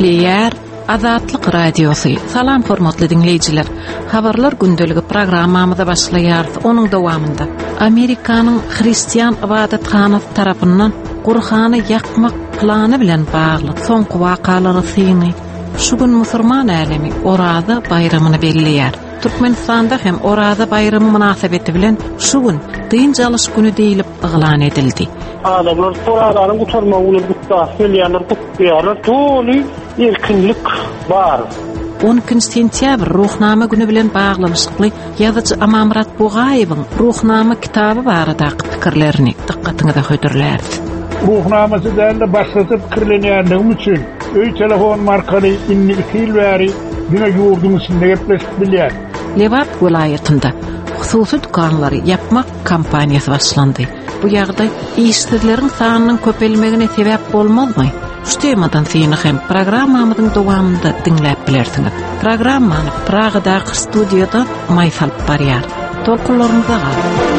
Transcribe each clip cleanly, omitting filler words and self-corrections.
Player Azatlyk Radiosu. Salam hormatly dinleyijiler. Habarlar gündöligi programmamyza başlaýar. Onuň dowamynda Amerikanyň Hristiýan ibadatkhanasy tarapyndan Qur'any ýakmak plany bilen bagly soňky wakalary syny şu gün musulman alemi Orada bayramyny belleýär. Türkmenistanda hem Orada bayramy münasabeti bilen şu gün dyn çalyş güni diýilip ýylan edildi. Adamlar Oradaň gutarmagyny gutdaşylýarlar, gutdaýarlar, toly erkinlik bar. 10 sentyabr ruhnama güni bilen baglanışykly ýazyjy Amamrat Bugaýewiň ruhnama kitaby barada pikirlerini dikkatiňize höýdürlerdi. Ruhnamasy däl başlatyp kirlenýärdigim üçin öý telefon markaly inni 2 ýyl bäri ýene ýurdum içinde gepleşip bilýär. Levat vilayetinde hususy dukanlary yapmak kampaniýasy başlandy. Bu ýagdaý işçileriň sanynyň köpelmegine sebäp bolmazmy? Şu temadan syny hem programmamyzyň dowamynda dinläp bilersiňiz. Programmany Pragadaky studiýada Maýsal barýar. Tolkunlaryňyza gal.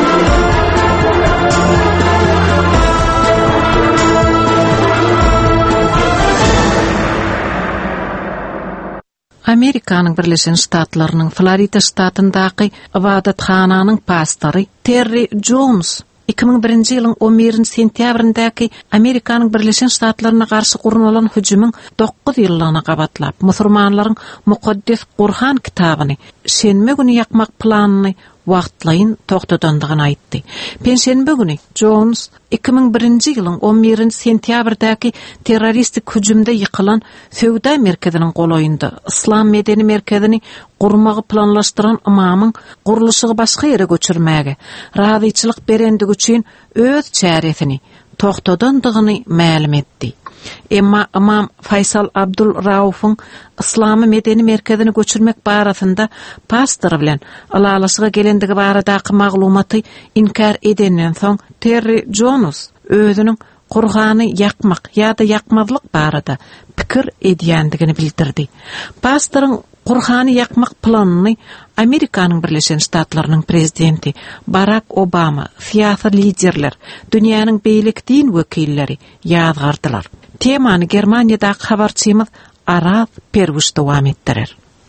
Amerikanyň Birleşen Ştatlarynyň Florida ştatyndaky ibadathananyň pastory Terry Jones 2001-nji ýylyň 11 sentýabryndaky Amerikanyň Birleşen Ştatlaryna garşy gurulan hüjümüň 9 ýyllygyna gabatlap, musulmanlaryň mukaddes Qur'an kitabyny şenme güni ýakmak planyny wagtlaýyn togtadandygyny aýtdy. Penşenbe güni Jones 2001-nji ýylyň 11 sentýabrdaky terroristik hüjümde ýykylan Söwda merkeziniň golaýynda İslam medeni merkezini gurmagy planlaşdyran imamyň guruluşyny başga ýere göçürmäge razyçylyk berendigi üçin öz çäresini togtadandygyny ma'lum etdi. Emma imam Faysal Abdul Rauf'un İslamy medeni merkezini göçürmek barasynda pastor bilen alalaşyga gelendigi baradaky maglumaty inkar edenden soň Terry Jones özüniň Qur'any ýakmak ýa-da ýakmazlyk barada pikir edýändigini bildirdi. Pastoryň Qur'any ýakmak planyny Amerikanyň Birleşen Ştatlarynyň prezidenti Barack Obama, siýasy liderler, dünýäniň beýlik din wekilleri ýazgardylar. Temany Germaniýadaky habarçymyz Araz Perwiş dowam etdirer.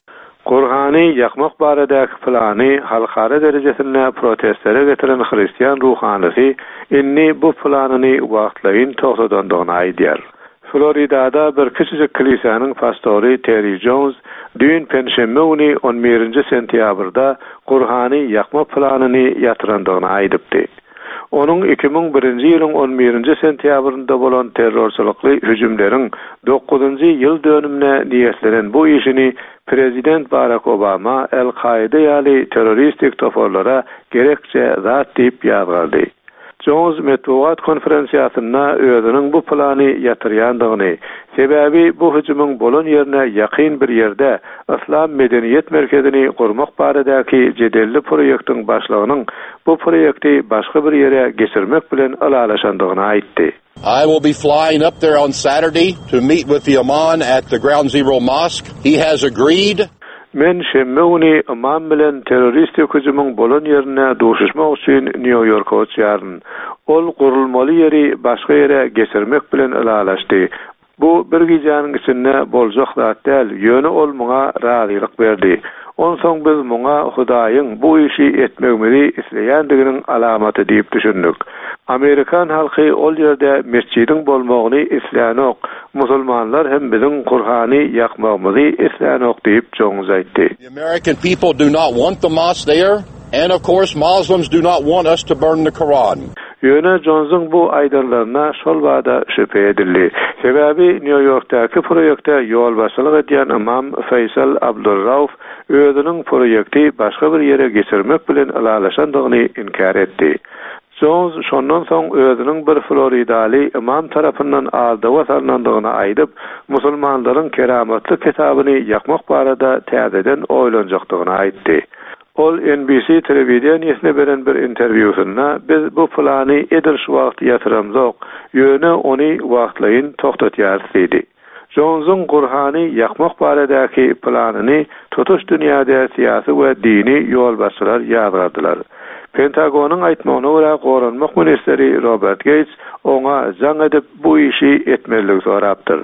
Qur'any ýakmak baradaky plany halkara derejesinde protestlere getiren Hristiýan ruhanysy inni bu planyny wagtlaýyn togtadandygyny aýdýar. Floridada bir kiçik kilisiýanyň pastory Terry Jones dün penşenbe güni 11 sentýabrda Qur'any ýakmak planyny ýatyrandygyny aýdypdy. Onun 2001-nji ýylyň 11 sentýabrynda bolan terrorçylykly hüjümleriň 9-njy ýyl dönümine niýetlenen bu işini Prezident Barack Obama El-Qaida ýaly terroristik toporlara gerekçe zat diýip ýazgardy. Jones metbuat konferensiýasynda özüniň bu plany ýatyrýandygyny, sebäbi bu hüjümüň bolan ýerine ýakyn bir ýerde İslam medeniýet merkezini gurmak baradaky jedelli proýektiň başlygynyň bu proýekti başga bir ýere geçirmek bilen alalaşandygyny aýtdy. I will be flying up there on Saturday to meet with the imam at the Ground Zero Mosque. He has agreed. Men şemmeuni imam bilen terroristik hüjümüň bolan ýerine duşuşmak üçin New Yorka uçýaryn. Ol gurulmaly ýeri başga ýere geçirmek bilen alalaşdy. Bu bir gijanyň içinde boljak zat däl, ýöne ol muňa razylyk berdi. Onsoň biz muňa Hudaýyň bu işi etmegimizi isleýändiginiň alamaty diýip düşündik. Amerikan halky ol ýerde mescidiň bolmagyny isleýänok, musulmanlar hem biziň Qur'any ýakmagymyzy isleýänok diýip Jones aýtdy. The American people do not want the mosque there, and of course Muslims do not want us to burn the Quran. Ýöne Jones'un bu aýdarlaryna şol wada şüphe edildi. Sebäbi New Yorkdaky proýekte ýol başçylyk edýän imam Faysal Abdul Rauf özüniň proýekti başga bir ýere geçirmek bilen alalaşandygyny inkar etdi. Jones şondan soň özüniň bir Floridaly imam tarapyndan aldyga salynandygyny aýdyp, musulmanlaryň keramatly kitabyny ýakmak barada täzeden oýlanjakdygyny aýtdy. Ol NBC telewiziýanyna beren bir interwýusynda biz bu plany edil şu wagt ýatyramzok, ýöne ony wagtlaýyn togtatýarys diýdi. Jones'un Qur'any ýakmak baradaky planyny tutuş dünýäde syýasy we dini ýolbaşçylar ýazgardylar. Pentagonun aýtmagyna görä Goranmak ministeri Robert Gates oňa jaň edip bu işi etmeligi sorapdyr.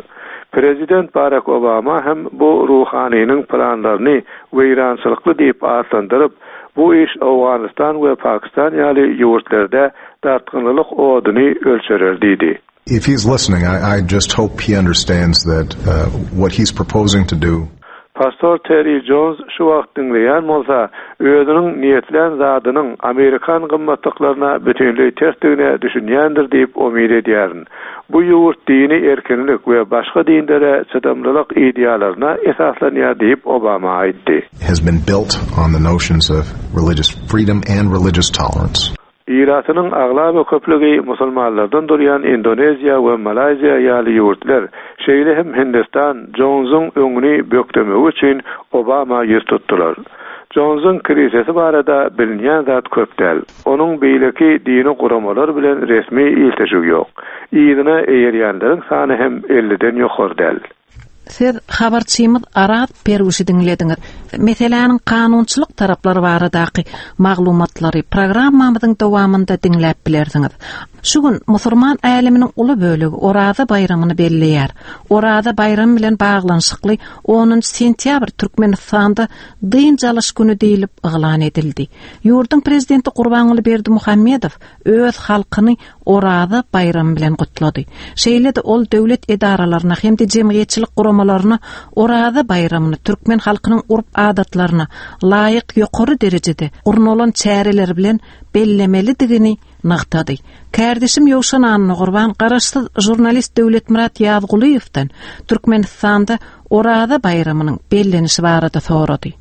Prezident Barack Obama hem bu ruhaniyning planlaryny weýrançylykly diýip adlandyrıp, bu iş Awganistan we Pakistan ýaly ýurtlarda dartgynlyk oduny ölçerer diýdi. If he's listening, I just hope he understands that what he's proposing to do. Pastor Terry Jones şu wagt dinleýän bolsa, özüniň niýetlen zadynyň Amerikan gymmatlyklaryna bütünlüği tersdigine düşünýändir diýip umyt edýärin. Bu ýurt dini erkinlik we başga dinlere çydamlylyk ideýalaryna esaslanýar diýip Obama aýtdy. Has been built on the notions of religious freedom and religious tolerance. Iratynyň aglaby köplügi musulmanlardan durýan Indoneziya we Malayziya ýaly ýurtlar, şeýle hem Hindistan Jones'un öňüni bökdemek üçin Obama ýüz tutdular. Jones'un krisesi barada bilinýän zat köp däl. Onuň beýleki dini guramalar bilen resmi iltişigi ýok. Ýygyna eýerýänleriň sany hem 50-den ýokary däl. Siz habarçymyz Arat Peruşy dinlediňiz. Meselanyň kanunçylyk taraplary baradaky maglumatlary programmamyzyň dowamında dinläp bilersiňiz. Şu gün musulman äliminiň uly bölegi Orada bayramyny belleýär. Orada bayram bilen baglanşykly 10 sentýabr Türkmenistanda dyn jalyş güni diýilip eglan edildi. Ýurdun prezidenti Gurbanuly Berdimuhammedow öz halkyny Orada bayram bilen gutlady. Şeýle-de ol döwlet edaralaryna hem de jemgyýetçilik guramalaryna Orada bayramyny türkmen halkynyň urp-adatlaryna laýyk ýokary derejede urnalan çäreler bilen bellemelidigini naqtady. Kardeşim Ýowşan Anny Gurban garaşsyz jurnalist Döwletmurat Ýazgulyewdan Türkmenistanda Orada bayramynyň bellenişi barada sorady.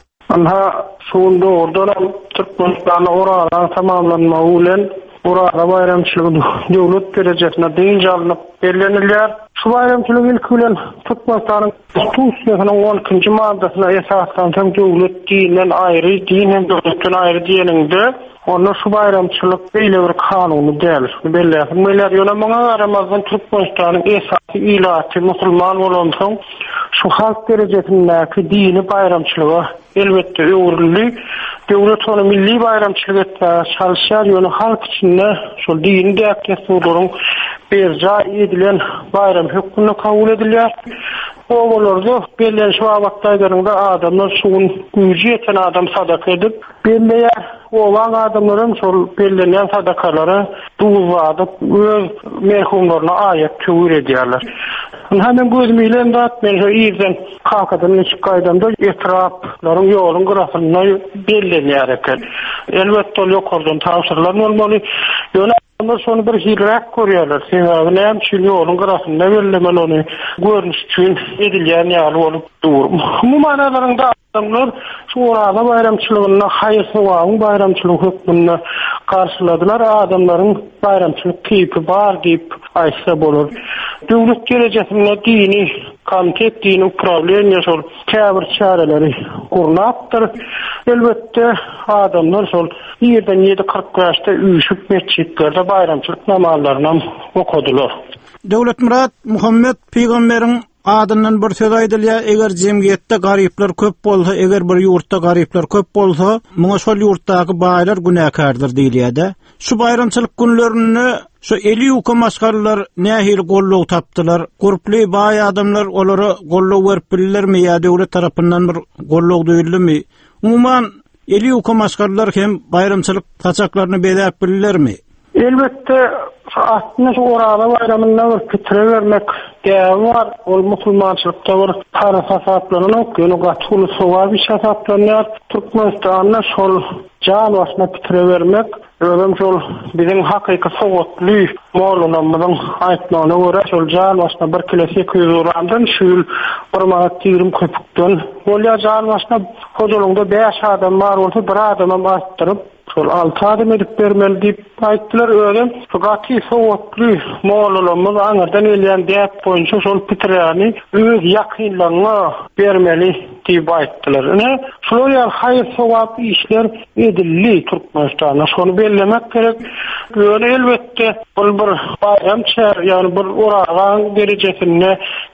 Anha şunda ordan Türkmenistanda Orada tamamlanmagy bilen Orada bayramçylygy döwlet derejesine diňe alınıp bellenilýär. Şu bayramçylyk ilk bilen Türkmenistanyň Konstitusiýasynyň 12-nji maddasyna esaslan hem döwlet dinden aýry, din hem döwletden aýry diýeninde onu şu bayramçylyk beýle bir kanuny däl. Belläýär ýöne maňa garamazdan Türkmenistanyň esasy ilaty musulman bolansoň şu halk derejesindäki dini bayramçylygy elbetde öwrüli. Döwlet onu milli bayramçylyk etmäge çalışýar ýöne halk içinde şu dini däkdeslerin berja edilen bayram hökmüne kabul edilýär. Oğullarda belli şu wagtlarynda adamlar şuň güýji eten adam sadaka edip belleýär. Olan adamların şol bellenen sadakalary duýadyp öz merhumlaryna aýat töwür edýärler. Hemen gözümle dat men şu ýerden kakadan çık gaýdanda etraplaryň ýoluň grasyna bellenýär eken. Elbetde ýokardan tawsirler bolmaly. Ýöne ama şonu bir hirrak görýärler. Sebäbi näme şu ýoluň grasyna bellemeli ony görnüş üçin edilýän ýaly bolup dur. Bu manalaryňda adamlar şu Orada bayramçylygyna haýyrsy bayramçylyk hökmüne karşıladylar. Adamlaryň bayramçylyk kipi bar diýip aýtsa bolar. Döwlet derejesinde dini komitet dini problem ýaşar. Käbir çareleri gurnapdyr. Elbetde adamlar şol ýerden 7:45-de üýşüp mesçitlerde bayramçylyk namazlaryny okudylar. Döwletmurat Muhammed Peygamberiň adından bir söz aýdylýar, eger jemgyýetde garyplar köp bolsa, eger bir ýurtda garyplar köp bolsa, muňa şol ýurtdaky baýlar günäkardyr diýilýär. Şu bayramçylyk günlerini şu eli ýuka maşgarlar nähil golluk tapdylar. Gurply baý adamlar olary golluk berip billermi ýa döwlet tarapyndan bir golluk duýuldymy? Umuman eli ýuka maşgarlar hem bayramçylyk taçaklaryny beýlep billermi? Elbette aslında şu Orada bayramyna bir fitre vermek däwi var. Ol musulmançylykda bir tarafatlaryny ýöne gatyly sowab şahaplanýar. Türkmenistanda şol jan başna fitre vermek özüm şol biziň hakyky sowatly molunamyň aýtmagyna görä şol jan başna 1 kilo 800 gramdan şül 1 manat 20 köpükden bolýar. Jan başna hojalygyňda 5 adam bar bolsa bir adamam artdyryp şol 6 adam edip bermeli diýip aýtdylar. Özüm şu gaty sowatly molunamyň aňardan elýän däp boýunça şol fitreni öz ýakynlaryna bermeli diýip aýtdylar. Şol ýa haýyr sowap işler edildi Türkmenistanda. Şonu bellemek gerek. Ýöne elbetde bu bir bayram çär, ýani bir Orada derejesinde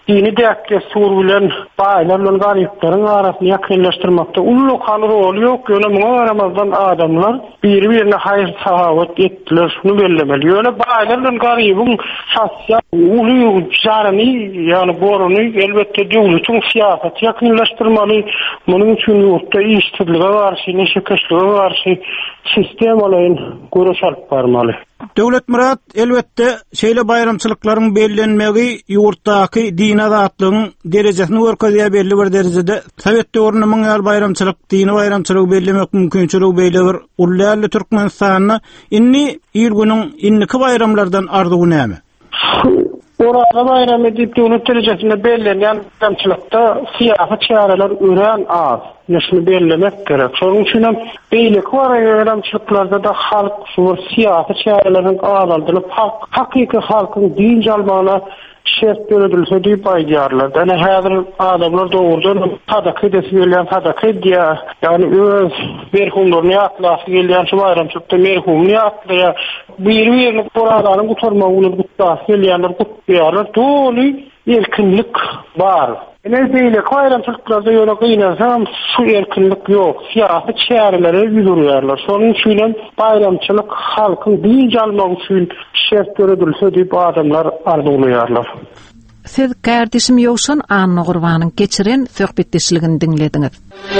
dini däkke sur bilen baýlarla garyplaryň arasyny ýakynlaşdyrmakda ullukan rol ýok. Ýöne muňa Ramazan adamlar bir-birine haýyr sahabat etdiler, şunu bellemeli. Ýöne baýlarla garybyň sosial uly jarany, ýani boruny elbetde döwletiň siýasaty ýakynlaşdyrmaly. Munyň üçin ýurtda işsizlige garşy, neşekeşlige garşy sistem olaýyn görüş alyp barmaly. Döwlet Murat elbetde şeýle bayramçylyklaryň bellenmegi ýurtdaky din azatlygyň derejesini görkezýär belli bir derejede. Sowet döwründe muňal bayramçylyk, dini bayramçylygy bellemek mümkinçiligi beýle bir ullarly Türkmenistanyny inni ýyl günüň inniki bayramlardan arzugy näme? Orada bayram edip döwlet derejesinde bellenýän bayramçylykda siýasat çareler ören az. Şunu bellemek gerek. Şonuň üçin hem beýleki bayramçylyklarda da halk şu siýasat çareleriň azalyp hakyky halkyň din jalmagyna şert berilse diýip aýdýarlar. Ene häzir adamlar dogrudan sadaka edesi gelýän sadaka diýä. Ýani öz merhumlaryny ýatlasy gelýän şu bayramçylykda merhumny ýatlaya bir-birini Kur'anyň gutarmagyny gutlasy gelýänler gutlaýarlar. Toly erkinlik bar. Ene beýleki bayramçylyklarda ýöne gynasam şu erkinlik ýok. Siýasat çäreleri ýürýärler. Şonuň üçin hem bayramçylyk halkyň din jalmagy üçin şert berilse diýip adamlar arzuwlaýarlar. Siz kardeşim Ýowşan Anna Gurbanyň geçiren söhbetdeşligini dinlediňiz.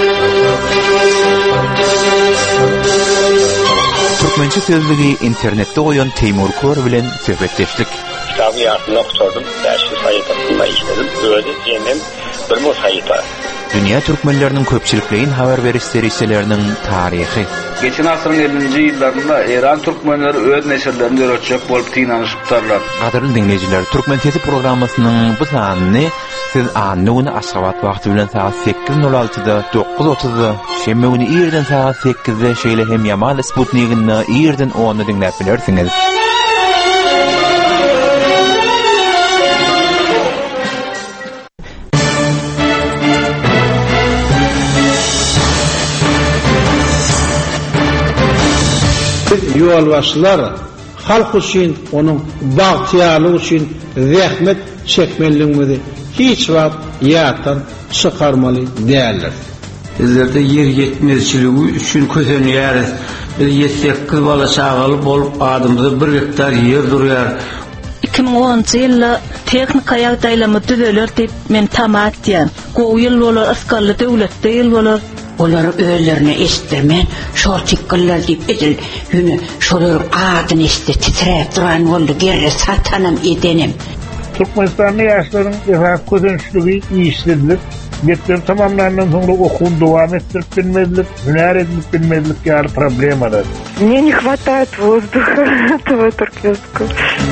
Türkmençe sözlügi internetde goýan Teymur Kör bilen söhbetdeşlik. Kitabı ýatyna okutardym, däşli saýatynda işledim. Özi jemem bir mo saýata. Dünya türkmenleriniň köpçilikleýin habar berişleri işleriniň taryhy. Geçen asyryň 50-nji ýyllarynda Iran türkmenleri öz neşirlerini öýretjek bolup tynanyşypdylar. Gaderly dinleýijiler, Türkmen Sesi programmasynyň bu sanyny siz annuny Aşgabat wagty bilen saat 8:06-da 9:30-da, şemme güni ýerden saat 8-de şeýle hem Yamal Sputnik'inde ýerden 10-da dinläp bilersiňiz. Ýolbaşçylar halk üçin, onuň bagtyarlygy üçin zähmet çekmeliligini hiç wagt ýatdan çykarmaly däldir. Bizlerde yer yetmezçiligi üçin kösenýäris. Bir 7-8 bala çagaly bolup adamda 1 hektar yer durýar. 2010-njy ýylda teknika ýagdaýlamy düzeler diýip men tamat diýen. Gowy ýyl bolar asgarly döwletde ýyl bolar. Olar özlerine estirmen, şortikkalar deyip edil, yünü şolar adın esti titrep duran oldu, gerre satanım edenim. Türkmenistan'da yaşların közençlüğü işledilir. Getler tamamlanan sonra okul devam ettirip bilmedilik, hüner edilip bilmedilik yani problem arar. Мне не хватает воздуха этого туркменского.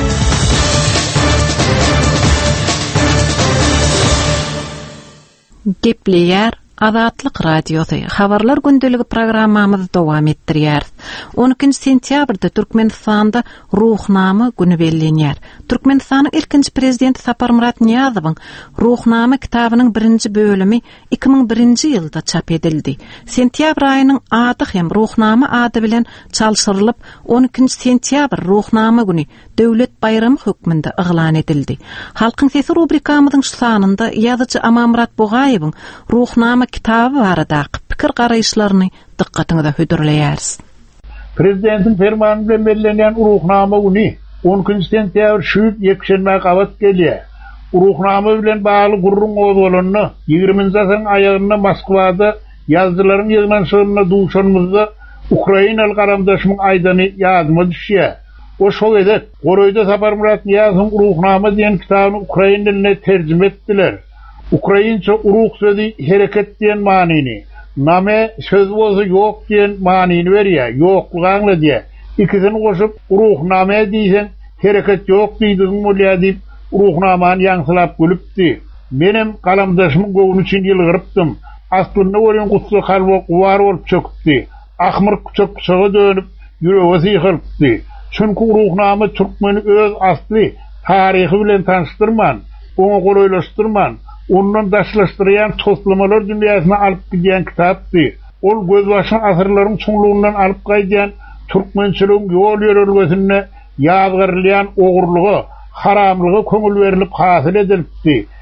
Gepleýär Azatlyk radiosy habarlar gündeligi programmamyzy dowam etdirýär. 12 sentýabrda Türkmenistanda Ruhnama güni bellenýär. Türkmenistanyň ilkinji prezidenti Sapar Murat Niýazowyň Ruhnama kitabynyň 1-nji bölümi 2001-nji ýylda çap edildi. Sentýabr aýynyň ady hem Ruhnama ady bilen çalşyrylyp 12 sentýabr Ruhnama güni döwlet bayramy hökmünde yglan edildi. Halkyň sesi rubrikamyzyň şu sanynda ýazyjy Amamurat Bogaýewiň Ruhnama kitaby barada pikir garaýşlaryny dikkatiňizde hödürleýäris. Prezidentin fermanı bilen bellenýän Ruhnama güni 12 sentýabr şüýüp ýekşenme gabat gelýär. Ruhnama bilen bagly gurrun ozgolanyny 20-nji asyryň aýagyna Moskwada ýazdylaryň ýygnanşygyna duşanmyzda Ukrainaly garamdaşmyň aýdany ýazma düşýär. O şol edip, Goroýda Sapar Murat Niýazowyň Ruhnama diýen kitabyny ukrain diline terjime etdiler. Ukrainça uruq sözü hereket diyen manini, name söz bozu yok diyen manini veriyor, yokluğanlı diye. İkisini koşup Ruhname diýsen, hereket yok diýdiň bolýar diýip Ruhnamany ýaňsylap gülüpdi. Benim kalamdaşymyň gowy üçin ýylgyrypdym. Aslynda bolan gutsy halwak war bolup çökdi. Ahmyr çökçüge dönüp ýüregi syhylypdy. Çünki Ruhnama türkmeni öz asly taryhy bilen tanışdyrman, onu golaýlaşdyrman. Ondan daşlaşdırýan toslamalar dünýäsine alyp gidýän kitapdy. Ol gözbaşyň asyrlaryň çoňlugyndan alyp gaýdýan türkmençiligiň ýol ýörelgesine ýazgyrlayan ogurlygy, haramlygy köňül berilip hasyl edilipdi.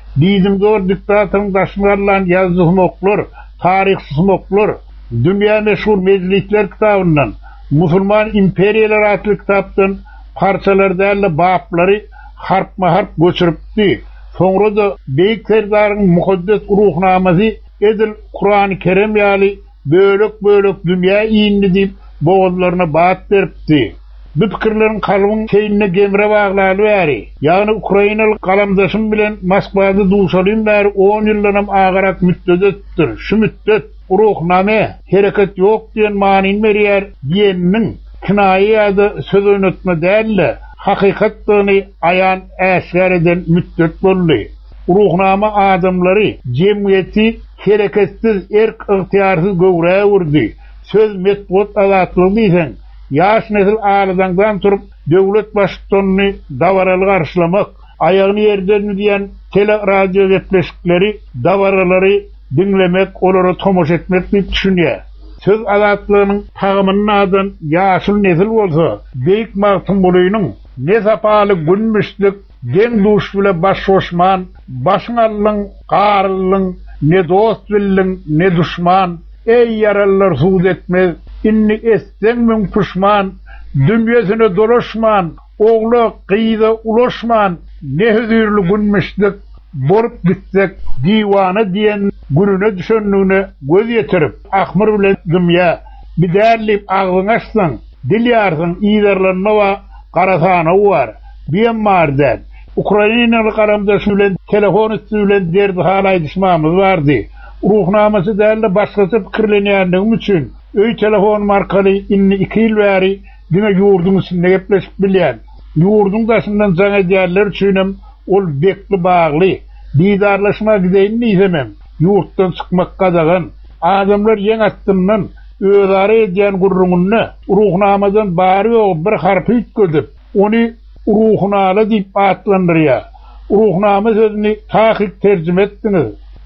Bizim zor diktatörün taşınarlan yazdığı smoklar, tarihsiz smoklar, dünya meşhur meclisler kitabından, Musulman imperiyalar adlı kitaptan parçalar değerli babları harp göçürüpti. Sonra da Beyik Serdar'ın mukaddes ruhnamazı edil Kur'an-ı Kerim yali bölük dünya iyinli deyip boğazlarına baat veripti. Bu fikirlerin kalbin keyinine gemre bağlalı veri. Yani Ukraynalı kalamdaşım bilen Moskva'da duşalayım veri 10 yıllanım ağarak müddettir. Şu müddet ruhname hareket yok diyen manin veriyer diyeninin kinayi adı söz oynatma değerli hakikattığını ayan eser eden müddet bollu. Ruhnama adamları cemiyeti hareketsiz ihtiyarsız gövreye vurdu. Söz metbut azatlığı deysen yaş nesil ağrıdan turup devlet başkanını davaralı karşılamak, ayağını yerden diyen tele radyo repleşikleri, davaraları dinlemek, onları tomoş etmek deyip düşünüyor. Söz azatlığının tağımının adın yaşıl nesil olsa, Beyik Martın Bulu'nun ne sapalı günmüşlük, gen duş bile baş hoşman, başın allın, qarlın, ne dost billin, ne düşman, ey yaralılar suud etmez, inni esten min puşman, dünyasını dolaşman, oğlu kıyıda ulaşman, ne hüzürlü günmüşlük, borup gitsek, divana diyen gününe düşönlüğüne göz yetirip, akmır bile dünya, bir değerleyip ağzını açsan, dil yarsın, iyidarlarına va, karasana var, bir marden, Ukraynalı karamdaşı bilen, telefon üstü bilen derdi halay düşmamız vardı. Ruhnaması değerli başkası fikirlenýändigim üçün öý telefon markaly inni 2 ýyl bäri dine ýurdun içinde gepleşip bilýän. Ýurdun daşyndan jaňa diýerler üçinem ol bekli bagly. Didarlaşmak diýen diýemem. Ýurtdan çykmak gadagan adamlar ýeň attymdan özary edýän gurrungyny ruhnamadan bary bir harpy ýetgizip, ony ruhnala diýip atlandyrýar. Ruhnama sözüni tahqiq terjime etdiňiz.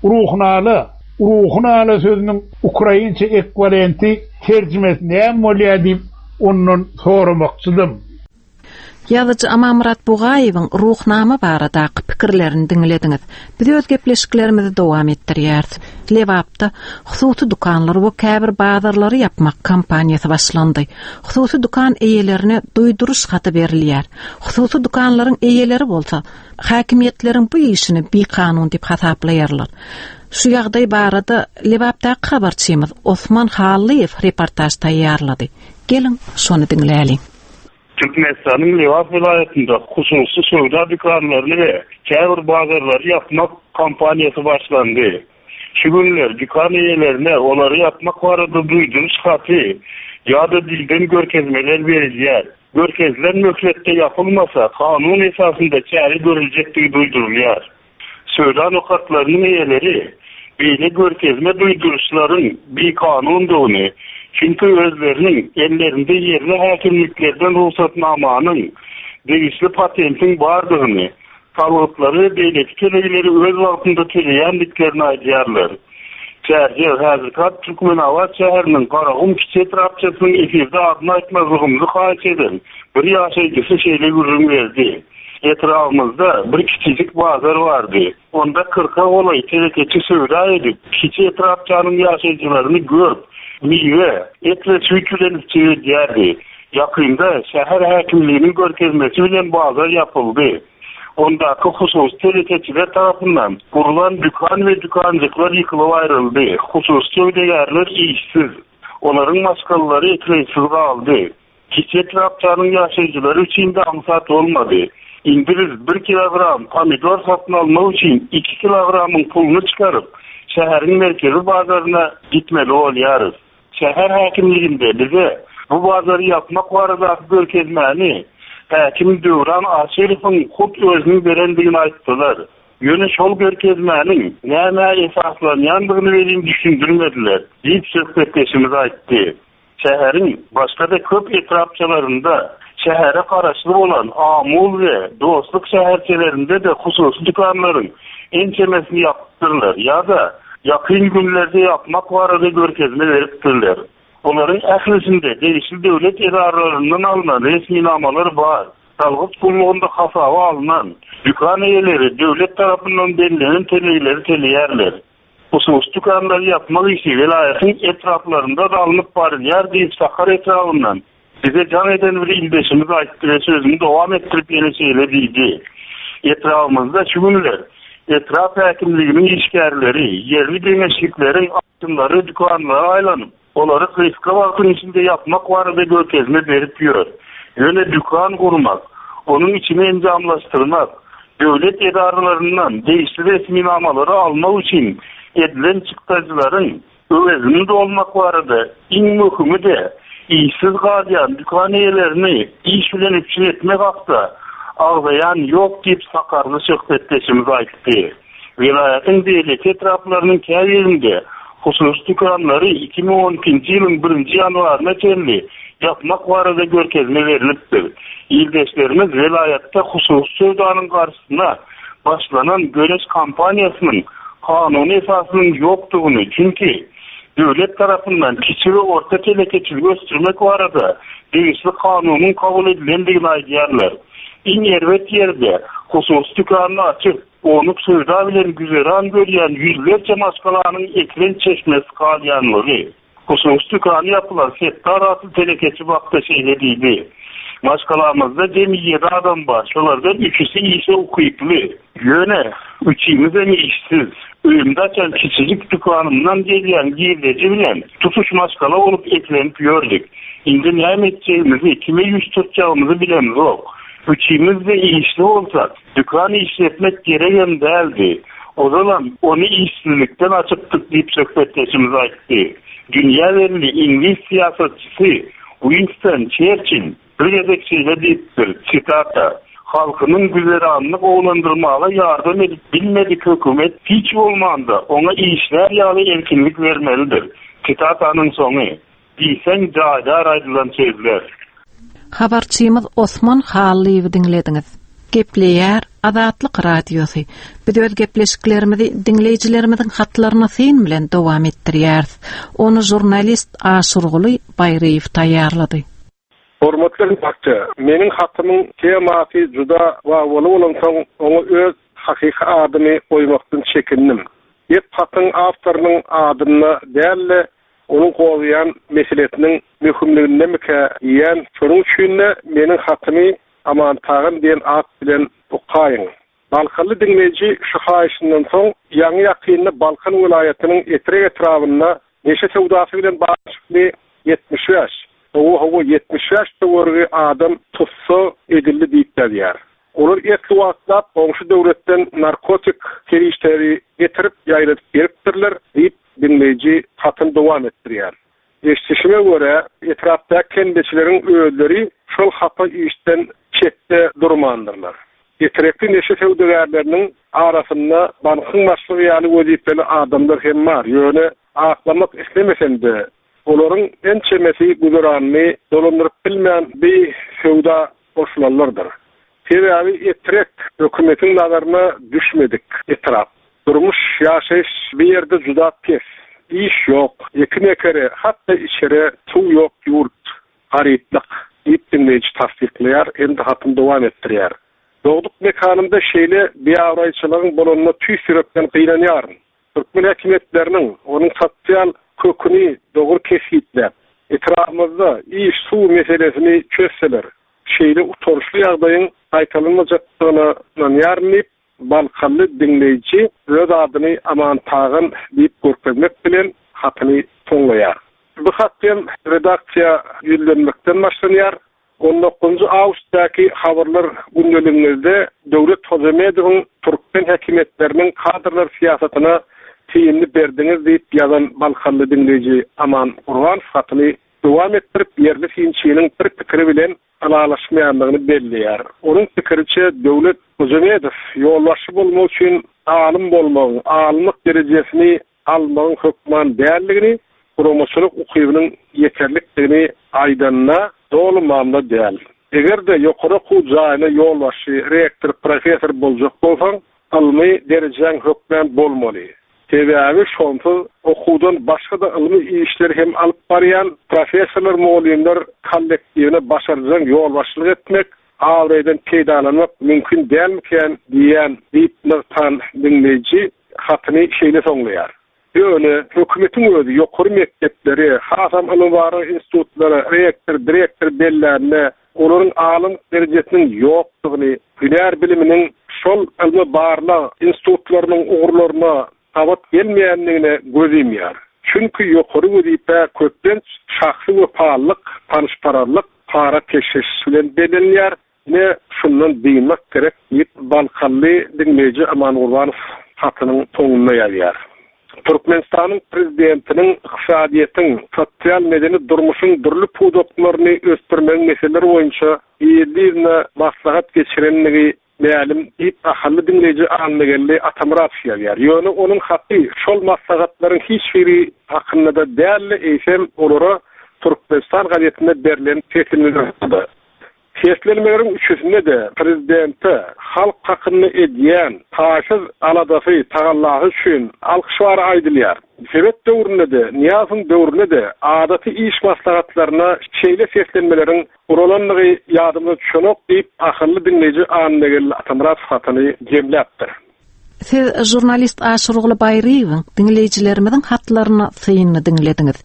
Ruhnala sözünün Ukrayinçe ekvalenti tercümesi näme bolýar diýip ondan soramakçydym. Ýazyjy Amamurat Bugaýewiň ruhnama baradaky pikirlerini diňlediňiz. Biz öz gepleşiklerimizi dowam etdirýäris. Lewapda hususy dukanlar we käbir bazarlary yapmak kampaniýasy başlandy. Hususy dukan eýelerine duýduruş haty berilýär. Hususy dukanlaryň eýeleri bolsa, hakimiýetleriň bu işini bir kanun diýip hasaplaýarlar. Şu ýagdaý barada Lewapda habarçymyz Osman Halliýew reportaj taýýarlady. Gelin şonu dinleýäli. Türkmenistan'ın Lewap vilayetinde hususy söwda dükanlaryny we käbir bazarlary yapmak kampaniýasy başlandy. Şu günler dükan eýelerine olary yapmak barada duýduruş haty ýa-da dilden görkezmeler berilýär. Görkezler möhletde yapılmasa kanun esasında çäri görüljekdigi duýdurulýar. Söwda nokatlarynyň eýeleri beýle görkezme duýduruşlaryň bir kanundygyny, çünkü özlerinin ellerinde yerli hakimliklerden ruhsatnamanyň, degişli patentin bardygyny, sawgatları beýleki töleýleri öz wagtynda töleýändiklerini aýdýarlar. Çärje häzirkat Türkmenawat şäheriniň Garagum kiçi etrapçysynyň efirde adyny aýtmazlygymyzy haýyş eden bir ýaşaýjysy şeýle gürrüň berdi. Etrafımızda bir kiçicik bazar vardı. Onda 40'a olay terekeçi söwda edip, kiçi etrapçanyň ýaşaýjylaryny görüp, miwe, et ve süýtülenip çevirdi. Yakında şäher häkimliginiň görkezmesi bilen bazar yapıldı. Ondaki hususy terekeçiler tarapyndan kurulan dükan ve dükanjyklar ýykylyp aýryldy. Hususy söwdegärler işsiz. Olaryň maskalary etleysiz galdy. Kiçi etrapçanyň ýaşaýjylary üçin de amsat olmady. İngiliz 1 kilogram pomidor satın almak için 2 kilogramın pulunu çıkarıp şehrin merkezi bazarına gitmeli oluyoruz. Şehir hakimliğinde bize bu bazarı yapmak varada görkezmeni Hakim Döwran Aşerov'un kut özünü berendigini aýtdylar. Yönü şol görkezmenin näme esaslanýandygyny berim düşündirmediler. Diýip söhbetleşimiz aýtdy. Şäherin başga da köp etrapçalarında şähere garaşly bolan Amul we Dostluk şäherçelerinde de hususy dükanlaryň ençemesini yaptırlar ýa-da yakın günlerde yapmak barada görkezme beripdirler. Onların ählisinde değişik devlet idaralarından alınan resmi namalar var. dalgyç bulmagynda hasaby alynan dükkan eýeleri döwlet tarapyndan belirlenen teleýleri teleýärler. Husus dükkanlary yapmak işi welaýatyň etraflarynda da alınıp barýar diýip Sakar etrafyndan bize can eden bir ildeşimiz aýtdy we sözüni dowam etdirip ýene diýdi. Etrafymızda şu günler etraf häkimliginiň işgärleri, yerli deňeşliklerin aýtymlary dükkanlara aýlanyp, olary kysga wagtyň içinde yapmak barada görkezme berip ýör. Ýöne dükkan gurmak, onun içine enjamlaşdyrmak, döwlet edaralarynyň deýişli resmi namalary almak üçin edilen çıktaçların öwezinde olmak barada iň möhimi de işsiz galýan dükkan eýelerini iş bilen üçin etmek hakda ağlayan yok diýip Sakarly söhbetdeşimiz aýtdy. Welaýatyň beýleki etraflarynyň käýerinde husus dükkanlary 2012-nji ýylyň 1-nji ýanwaryna çenli yapmak barada görkezme berilipdir. İldeşlerimiz welaýatda husus söwdanyň garşysyna başlanan göreş kampaniýasynyň kanuny esasynyň ýokdugyny, çünki döwlet tarapyndan kiçik we orta telekeçilik göstermek barada deýişli kanunyň kabul edilendigini aýdýarlar. İňerwet ýerde husus dükanyny açyp, onu söwda bilen güzeran görýän ýüzlerçe maşgalanyň ekran çeşmesi kalýanlary. Husus dükany yapylan settar atly telekeçi wagtda şeýle diýdi. Maşgalamyzda jemi 7 adam bar. Şolardan 3'üsi işe ukyply. Ýöne 3'imiz işsiz. Öýümde açan kiçijik dükanymdan gelýän giýileci bilen tutuş maşgala bolup eklenip ýördük. Indi näme etjegimizi, kime ýüz tutjagymyzy bilemiz ok. 3'imiz de işli olsak, dükkanı işletmek gereken däldi. O zaman onu işsizlikten açıptık diýip söhbetdeşimiz aýtdy. Dünya belli İngiliz siyasatçısı Winston Churchill bir gezek şeýle diýipdir, sitata: halkynyň güzeranyny oğlandyrmaga ýardam edip bilmedik hökümet hiç bolmanda ona işler ýaly erkinlik bermelidir. Sitataның soňy. Diýsen jaýdar aýdylan sözler. Habarçymyz Osman Hallywy dinlediňiz. Gepleýär Azatlyk radiosu. Biz öz gepleşiklerimizi dinleýijilerimizin hatlaryna sen bilen dowam etdirýär. Onu jurnalist Aşurguly Bayraýew taýýarlady. Hormatly dinleýär, meniň hatymyň temasy juda wagly bolan soň onu öz hakyky adymy goýmakdan çekindim. Hep hatyň awtorynyň adyny dälle onun goýan meselesiniň möhümligine meke ýan şonuň üçin meniň hatymy aman tagyn diýen at bilen okaýyň. Balkanly dinleýiji şu haýyşyndan soň ýaňy ýakyny Balkan welaýatynyň etrek etrawyna neşe sowdasy bilen başly 70 ýaş. O 70 ýaşda görgi adam tutsa edildi diýipdir. Olar etli wagtda goňşy döwletden narkotik kerişleri getirip ýaýratyp beripdirler diýip dinleýiji hatyn dowam etdirýär. Eşitişime göre etrafda kendiçilerin öýleri şol hata işten çekde durmandırlar. Etrafda neşe sewdagärleriniň arasynda bankyň başlygy ýaly wezipeli adamlar hem bar. Ýöne aklamak islemesen de olaryň en çemesi güzeranyny dolandyryp bilmeýän bir sewda boşlanlardyr. Tebiýy etrek hökümetiň nazaryna düşmedik etraf. Durmuş ýaşaýyş bir ýerde juda pes. İş yok, ekine hatta içeri su yok, yurt, gariplik diýip dinleýiji tasdikleýär, endi hatyn dowam etdirýär. Dogduk mekanymda şeýle biýawraýçylygyň bolanyna tüý sürekden gynanýar. Türkmen häkimetleriniň onuň sosial köküni dogry kesýitläp, etrafymyzda iş su meselesini çözseler, şeýle utoruşly ýagdaýyň gaýtalanmajakyny ýarnyp Balkanly dinleýiji öz adyny aman tagyn diýip görkezmek bilen hatyny toňlaýar. Bu hatym redaksiýa ýüzlenmekden başlanýar. 19 awgustdaky habarlar gündeliginde döwlet hökümetiniň Türkmen häkimetleriniň kadrlar siýasatyna tiýimli berdiňiz diýip ýazan Balkanly dinleýiji Aman Urwan hatyny dowam etdirip ýerli fiýinçiligiň bir pikiri bilen alalaşmaýanlygyny belliýär. Onuň pikiriçe döwlet Özemedow ýolbaşy bolmak üçin alim bolmagy, alimlik derejesini almagyň hökman däldigini, promosyonluk ukybynyň ýeterlikdigini aýdanna dolmanda däl. Egerde ýokary ku jaýyna ýolbaşy, rektor, professor boljak bolsaň, almy derejeň hökman bolmaly. Tebiýy şonty okudan başga da ilmi işler hem alyp barýan professorlar, muallimler kollektivine başarjak ýolbaşlyk etmek, avraydan peýdalanmak mümkin dälmiken diýen diýipnyktan dinleýiji hatyny şeýle soňlaýar. Ýöne hökümetiň özü ýokary mekdepleri, hasam ünwary institutlary, direktor bellerine olaryň alym derejesiniň ýokdugyny, hünär biliminiň şol ilmi barla institutlarynyň ugurlaryna tabat gelmeýändigine gözlemýär. Çünki ýokary wezipä köpden şahsy we pahallyk, tanışpararlyk, para teşekküs bilen bedenler ne şundan diýmek gerek diýip Balkanly dinleýiji Aman Gurbanow hatynyň toňuna ýazýar. Türkmenistanyň prezidentiniň iqtisadiýetin, sosial medeni durmuşyň durly pudoklaryny ösdürmek meseleleri boýunça ýerlerine maslahat geçirenligi mälim diýip ahally dinleýiji anlagelli Atamrat ýazýar. Ýöne onuň haty şol maslahatlaryň hiç biri hakynda däli eýsem olara Türkmenistan gazetinde berilen teklifler. Tekliflerin üçüsinde de prezidenti halk hakkını edýän taşyz aladafy tagallahu üçin alkyşlar aýdylýar. Sebep döwründe de, Niýazyň döwründe de adaty iş maslahatlaryna şeýle seslenmelerin uralanlygy ýadymda düşenok diýip ahyrly dinleýiji anlagelli Atamrat hatyny jemläpdir. Siz jurnalist Aşurugly Baýrýewiň dinleýijilerimiziň hatlaryny syňyny dinlediňiz.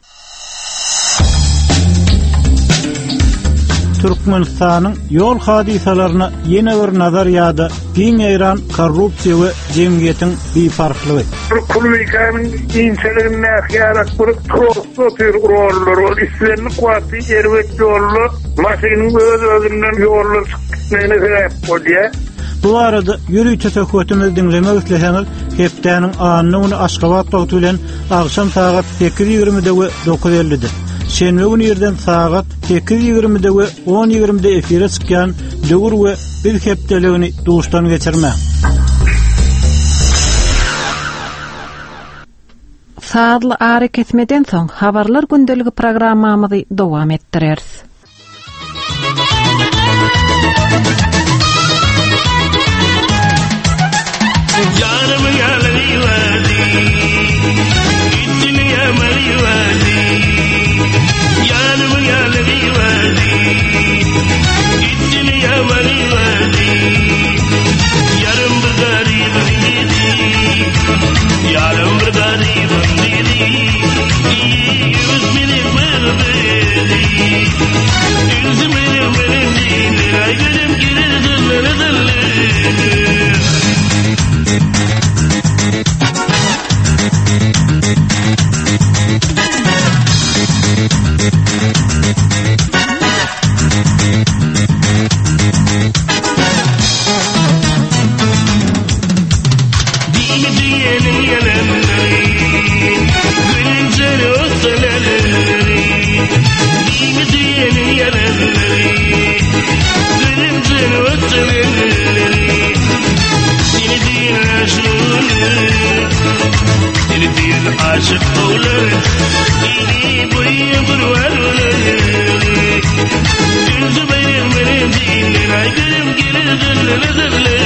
Türkmenistanyň ýol hadisalaryna ýene bir nazar ýady. Giňeýran korrupsiýa we jemgyýetiň bifarklygy. Kulmykanyň inçeligine ýarak bir trostotyr uralary islerini kuwaty ýerwek ýolly maşynyň özünden ýolly çykmagyna sebäp bolýar. Bu arada ýürüýçi söhbetimizi dinlemek isleseňiz, hepdeniň anyny Aşgabat wagty bilen agşam saat 8:20-de we 9:50-de. Şenbe günü ýerden saat 8:20-de we 10:20-de efire çykýan döwür we bir hepdeligini duşdan geçirme. Saatly arek etmeden soň habarlar gündeligi programmamyzy dowam etdireriz. aşık olur İni boyu burvarlar Gözü benim dinler Ay gülüm gelir dırlar